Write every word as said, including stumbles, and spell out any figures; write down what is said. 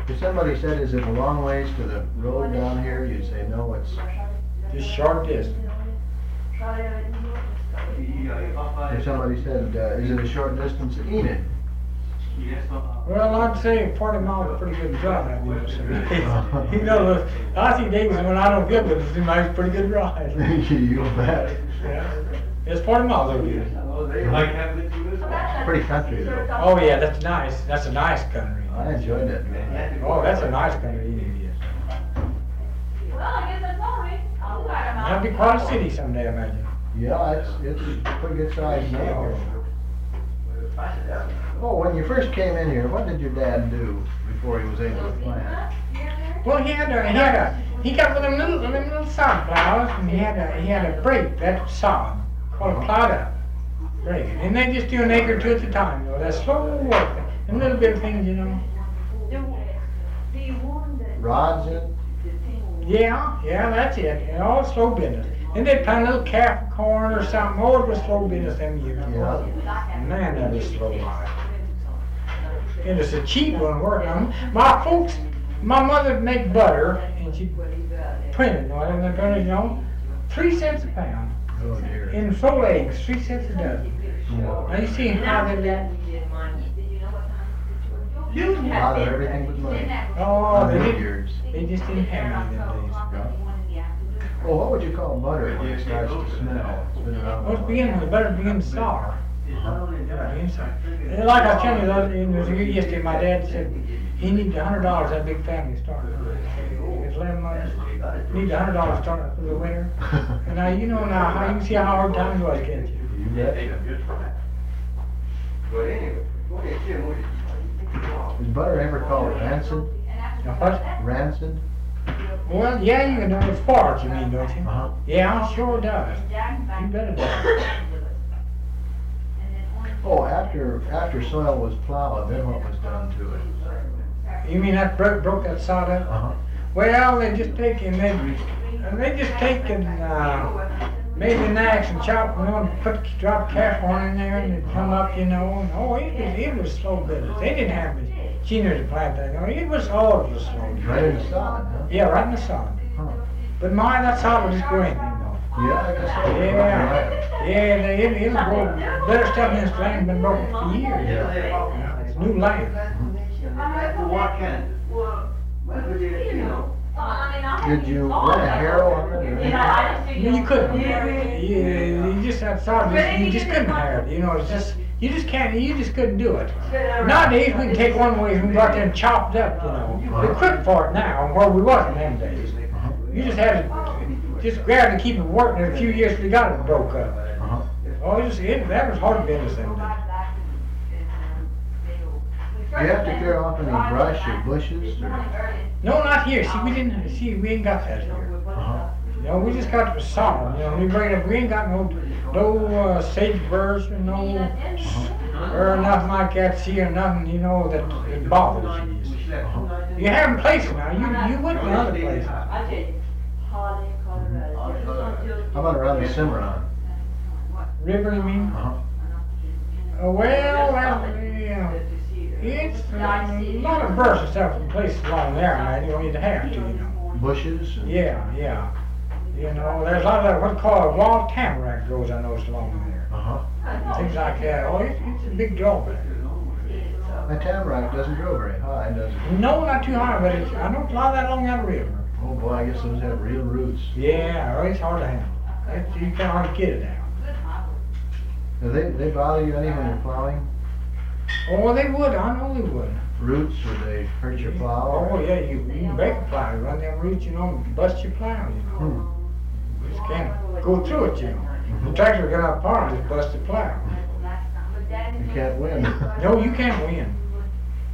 If somebody said, is it a long ways to the road down here, you'd say, no, it's Just short distance. If somebody said, uh, is it a short distance to Enid? Well, I'd say forty miles is a pretty good drive, you know, so. You know, I see Davis when I don't feel good, it's a pretty good drive. You bet. Yeah. It's forty miles over here. It's pretty country though. Oh yeah, that's nice. That's a nice country. I enjoyed that drive. Oh, that's a nice country, Enid is. Well, I guess that's all right. I'll let 'em out. That'd be quite a city someday, I imagine. Yeah, it's, it's pretty good size now. Oh, when you first came in here, what did your dad do before he was able to plant? Well, he had a, he had a, he got one of them little, them little sod plows, and he had a, he had a brake, that sod, called a plowed up brake. And they just do an acre or two at a time, you know, that's slow work, and little bit of things, you know. Rods in? Yeah, yeah, that's it, and all slow business. And they'd plant a little calf of corn or something, oh, it was slow business them years. Yeah. Man, that was slow life. It was a cheap one working on. My folks, my mother would make butter, and she'd print it, you know, and the butter, you know, three cents a pound. Oh dear. And sold eggs, three cents a dozen. Yeah. Now you see how they live. A lot of everything but money. Oh, they didn't, Years. they just didn't have any them days. Well, what would you call butter when it starts to smell? It's been around. Well, it's beginning, the butter begins sour. Yeah, inside. And like I was telling you, the other day, it was here yesterday, my dad said, he needs a hundred dollars, that big family started. It's eleven months, needs a hundred dollars starting for the winter. And now, you know now, how you can see how hard times was, can't you? You bet. Is butter ever called rancid? Now what? Rancid? Well, yeah, you can know it's parts, you mean, don't you? Uh-huh. Yeah, it sure does. You bet it does. Oh, after, after soil was plowed, then what was done to it? You mean that broke, broke that sod up? Uh-huh. Well, they just take and they, and they just take and, uh, made an axe and chop, you know, put, drop calf horn in there and it'd come up, you know, and oh, it was, it was slow business. They didn't have machinery to plant that, you know, it was all of the slow. Right in the sod, huh? Yeah, right in the sod. Huh. But my, that sod was just growing, you know. Yeah, I guess so. Yeah, yeah, they, it, it'll grow better stuff than this land been broken for years. Yeah. It's new land. Did you run a harrow on it or anything? You, you couldn't. You, you just had sod, just, you just couldn't hire it, you know, it's just, you just can't, you just couldn't do it. Nowadays, we can take one way and go out there and chop it up, you know. We're equipped for it now, where we wasn't them days. You just had to, just grab it and keep it working, and a few years we got it broke up. Uh-huh. Oh, it was, it, that was hard business them days. Do you have to clear off any brush or bushes or? No, not here, see, we didn't, see, we ain't got that here. Uh-huh. You know, we just got the sod, you know, we bring it up, we ain't got no, no uh, sagebrush or no, or nothing like that, see, or nothing, you know, that, that bothers you. You see. You have them places now, you, you went to other places. How about around the Cimarron? River, you mean? Uh-huh. Uh, well, well, yeah, it's uh, a lot of birds and stuff in places along there, man, you don't need to have to, you know. Bushes? And Yeah, yeah. You know, there's a lot of that, what's called wild tamarack grows, I noticed along there. Uh-huh. And things like that. Oh, it's, it's a big drawback. The tamarack doesn't grow very high, does it? No, not too high, but it's, I know a lot of that along that river. Oh boy, I guess those have real roots. Yeah, oh, it's hard to handle. It's, you can't hardly get it down. Do they, they bother you any when you're plowing? Oh, they would, I know they would. Roots, would they hurt your plow? Oh, yeah, you, you can break a plow, you run them roots, you know, and bust your plow, you know. Hmm. You just can't go through it, you know. The tractor got out far and just bust the plow. You can't win. No, you can't win.